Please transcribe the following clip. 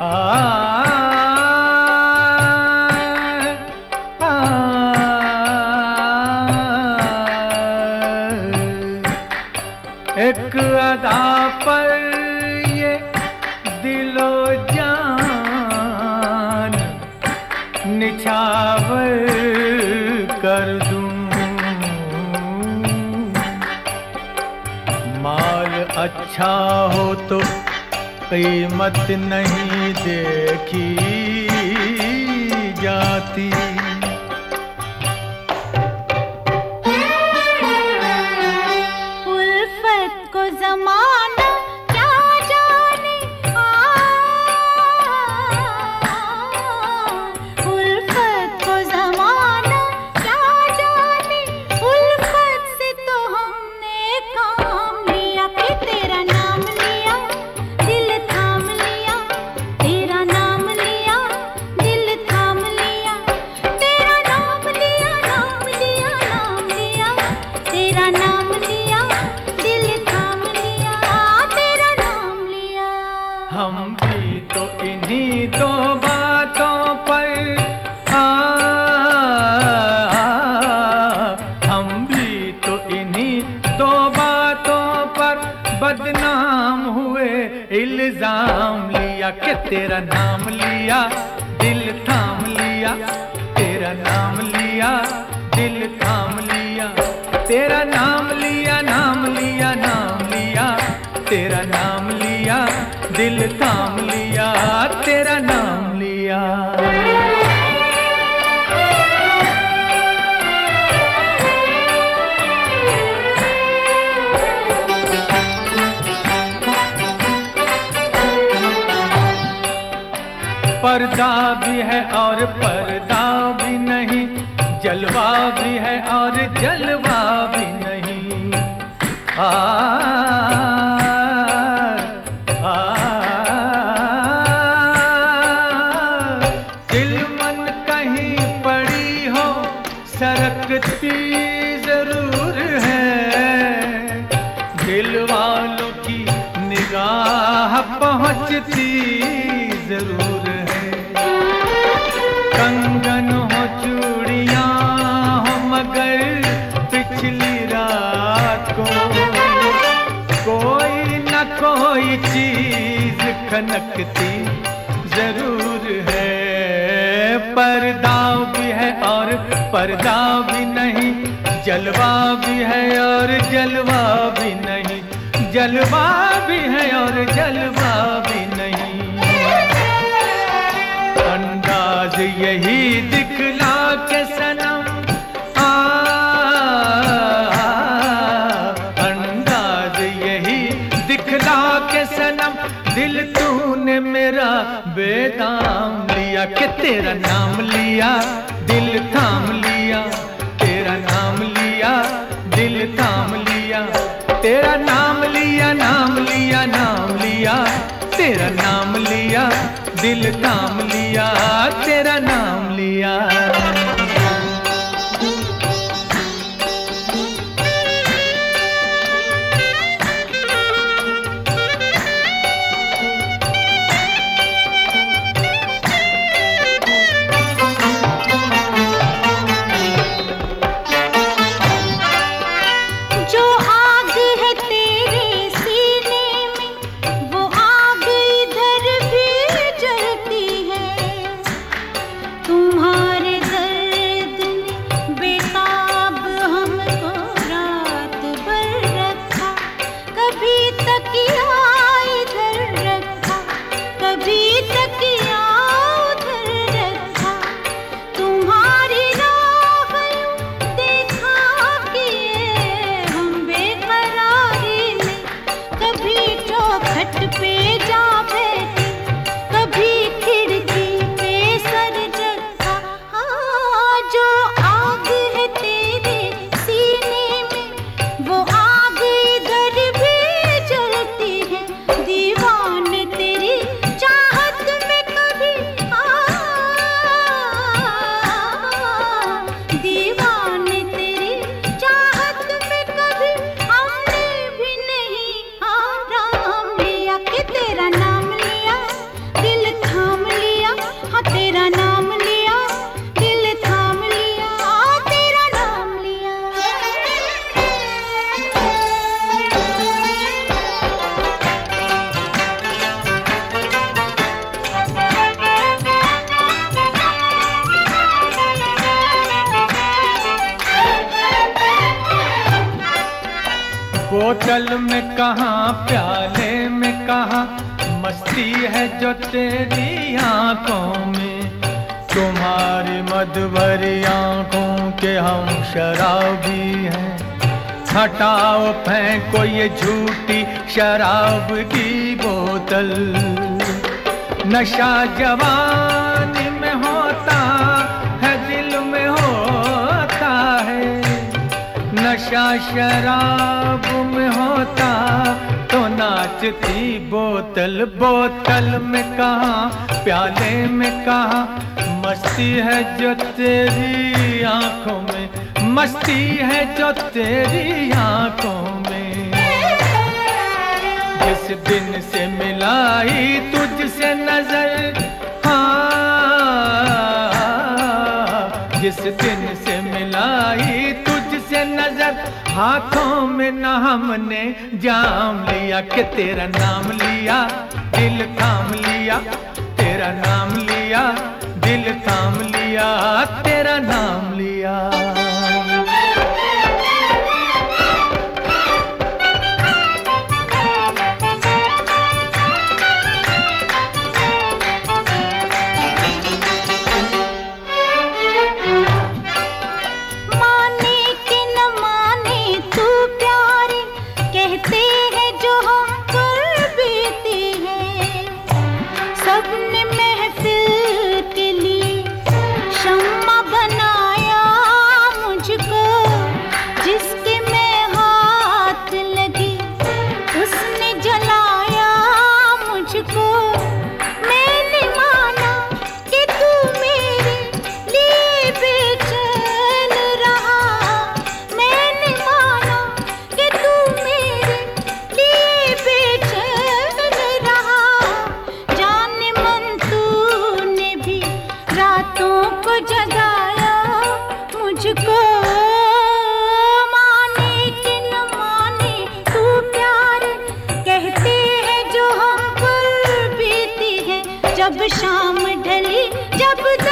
एक अदा पर ये दिलो जान निछावर कर दूं। माल अच्छा हो तो कीमत नहीं देखी जाती। उल्फत को ज़माना क्या जाने, उल्फत को ज़माना क्या जाने। उल्फत से तो हमने काम लिया कि तेरा नाम लिया, दिल थाम लिया। तेरा नाम लिया, दिल थाम लिया। तेरा नाम लिया, नाम लिया, नाम लिया। तेरा नाम लिया, दिल थाम लिया। तेरा नाम लिया। हम भी तो इन्हीं दो बातों पर हम भी तो इन्हीं दो बातों पर बदनाम हुए। इल्जाम लिया कि तेरा नाम लिया, दिल थाम लिया। तेरा नाम लिया, दिल थाम लिया। तेरा नाम लिया, नाम लिया, नाम लिया। तेरा नाम लिया, दिल थाम लिया। तेरा नाम लिया। पर्दा भी है और पर्दा भी नहीं, जलवा भी है और जलवा भी नहीं। दिल मन कहीं पड़ी हो सरकती जरूर है। दिल वालों की निगाह पहुंचती जरूर है। कंगन हो चूड़ियां हो मगर पिछली रात को कोई न कोई चीज खनकती जरूर है। पर्दा भी है और पर्दा भी नहीं, जलवा भी है और जलवा भी नहीं। जलवा भी है और जलवा भी नहीं। अंदाज यही दिखला के सनम, अंदाज यही दिखला के सनम। दिल तूने मेरा बेदाम लिया कि तेरा नाम लिया, दिल थाम लिया। तेरा नाम लिया, दिल थाम लिया। तेरा नाम लिया, नाम लिया, नाम लिया। तेरा नाम लिया, दिल थाम लिया। तेरा नाम लिया। जो आग है तेरे सीने में, वो आग इधर भी जलती है। तुम्हारे दर्द ने बेताब हमको रात भर रखा। कभी तकिया इधर रखा, कभी तकिया उधर रखा। तुम्हारी राह यूं देखा कि हम बेकरारी में कभी चौखट पे जा बैठे, कभी खिड़की पे सर रखा। हाँ, जो आग है तेरे सीने में, वो आग इधर भी जलती है। दीवाने तेरी चाहत में कभी दीवाने तेरी चाहत में कभी हमने भी नहीं आराम लिया कि तेरा नाम बोतल में कहाँ, प्याले में कहाँ, मस्ती है जो तेरी आंखों में। तुम्हारी मद भरी आंखों के हम शराबी हैं। हटाओ फेंको ये झूठी शराब की बोतल। नशा जवानी में होता है, दिल में होता है। नशा शराब में होता तो नाचती बोतल। बोतल में कहाँ, प्याले में कहाँ, मस्ती है जो तेरी आंखों में। मस्ती है जो तेरी आंखों में। जिस दिन से मिलाई तुझसे नजर, हाँ, जिस दिन से मिलाई तुझसे नजर, हाथों में न हमने जाम लिया कि तेरा नाम लिया, दिल थाम लिया। तेरा नाम लिया, दिल थाम लिया, तेरा नाम लिया। जब शाम ढली, जब